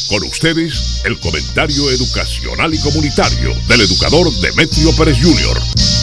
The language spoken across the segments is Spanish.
Con ustedes, el comentario educacional y comunitario del educador Demetrio Pérez Jr.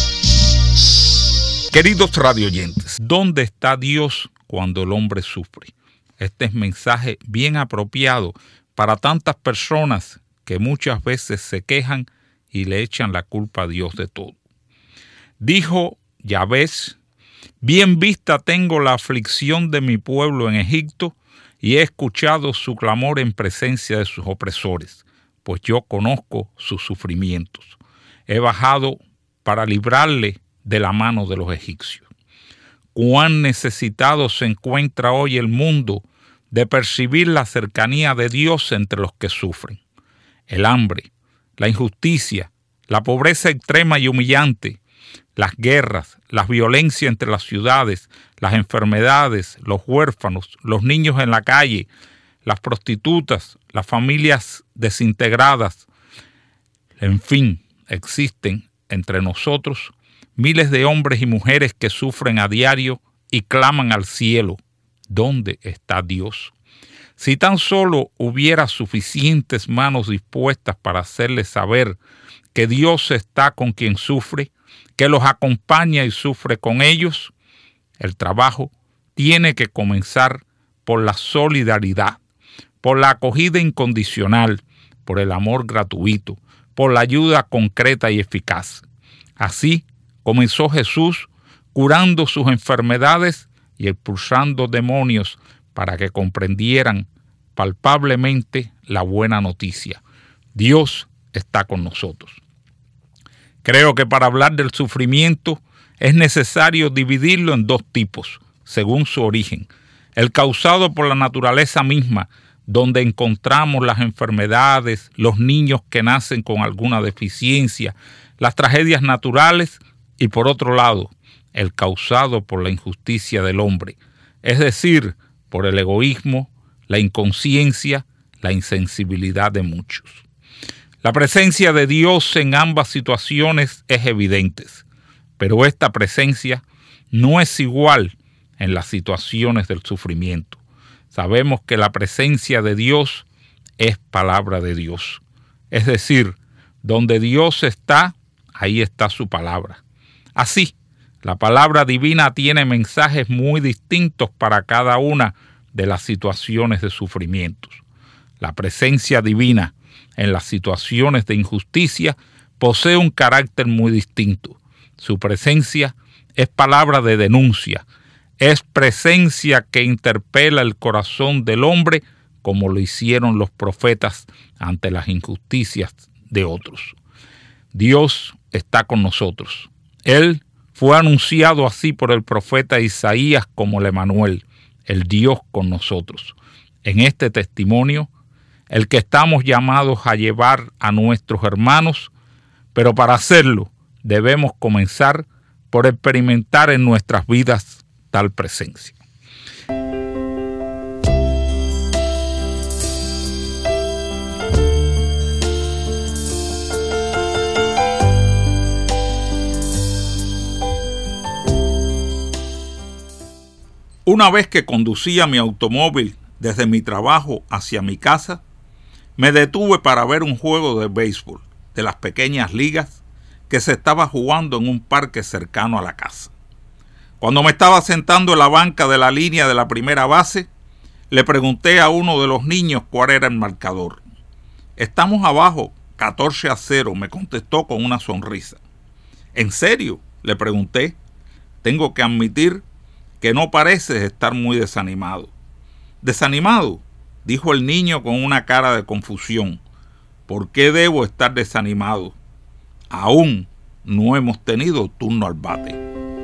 Queridos radioyentes, ¿dónde está Dios cuando el hombre sufre? Este es mensaje bien apropiado para tantas personas que muchas veces se quejan y le echan la culpa a Dios de todo. Dijo Yahvé: bien vista tengo la aflicción de mi pueblo en Egipto, y he escuchado su clamor en presencia de sus opresores, pues yo conozco sus sufrimientos. He bajado para librarle de la mano de los egipcios. Cuán necesitado se encuentra hoy el mundo de percibir la cercanía de Dios entre los que sufren. El hambre, la injusticia, la pobreza extrema y humillante, las guerras, la violencia entre las ciudades, las enfermedades, los huérfanos, los niños en la calle, las prostitutas, las familias desintegradas. En fin, existen entre nosotros miles de hombres y mujeres que sufren a diario y claman al cielo: ¿dónde está Dios? Si tan solo hubiera suficientes manos dispuestas para hacerles saber que Dios está con quien sufre, que los acompaña y sufre con ellos. El trabajo tiene que comenzar por la solidaridad, por la acogida incondicional, por el amor gratuito, por la ayuda concreta y eficaz. Así comenzó Jesús curando sus enfermedades y expulsando demonios para que comprendieran palpablemente la buena noticia: Dios está con nosotros. Creo que para hablar del sufrimiento es necesario dividirlo en dos tipos, según su origen: el causado por la naturaleza misma, donde encontramos las enfermedades, los niños que nacen con alguna deficiencia, las tragedias naturales; y por otro lado, el causado por la injusticia del hombre, es decir, por el egoísmo, la inconsciencia, la insensibilidad de muchos. La presencia de Dios en ambas situaciones es evidente, pero esta presencia no es igual en las situaciones del sufrimiento. Sabemos que la presencia de Dios es palabra de Dios. Es decir, donde Dios está, ahí está su palabra. Así, la palabra divina tiene mensajes muy distintos para cada una de las situaciones de sufrimientos. La presencia divina en las situaciones de injusticia posee un carácter muy distinto. Su presencia es palabra de denuncia, es presencia que interpela el corazón del hombre, como lo hicieron los profetas ante las injusticias de otros. Dios está con nosotros. Él fue anunciado así por el profeta Isaías como el Emanuel, el Dios con nosotros. En este testimonio, el que estamos llamados a llevar a nuestros hermanos, pero para hacerlo debemos comenzar por experimentar en nuestras vidas tal presencia. Una vez que conducía mi automóvil desde mi trabajo hacia mi casa, me detuve para ver un juego de béisbol de las pequeñas ligas que se estaba jugando en un parque cercano a la casa. Cuando me estaba sentando en la banca de la línea de la primera base, le pregunté a uno de los niños cuál era el marcador. «Estamos abajo, 14-0», me contestó con una sonrisa. «¿En serio?», le pregunté. «Tengo que admitir que no pareces estar muy desanimado». «¿Desanimado?», dijo el niño con una cara de confusión. «¿Por qué debo estar desanimado? Aún no hemos tenido turno al bate».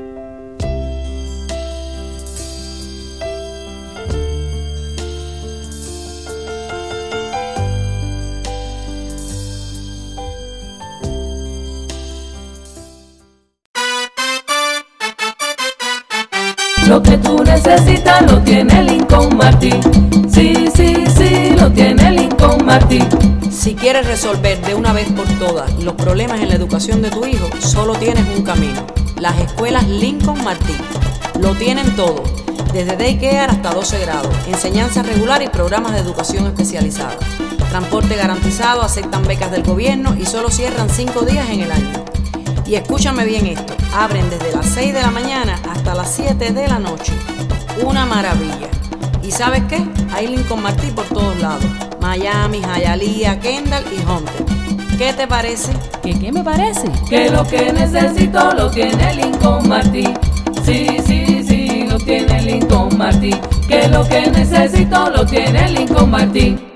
Lo que tú necesitas lo tiene Lincoln Martin. Sí, sí, sí, lo tiene Lincoln Martin. Si quieres resolver de una vez por todas los problemas en la educación de tu hijo, solo tienes un camino: las escuelas Lincoln Martin. Lo tienen todo: desde daycare hasta 12 grados, enseñanza regular y programas de educación especializada. Transporte garantizado, aceptan becas del gobierno y solo cierran 5 días en el año. Y escúchame bien esto, abren desde las 6 de la mañana hasta las 7 de la noche. Una maravilla. ¿Y sabes qué? Hay Lincoln Martí por todos lados. Miami, Hialeah, Kendall y Hunter. ¿Qué te parece? ¿Qué me parece? Que lo que necesito lo tiene Lincoln Martí. Sí, sí, sí, lo tiene Lincoln Martí. Que lo que necesito lo tiene Lincoln Martí.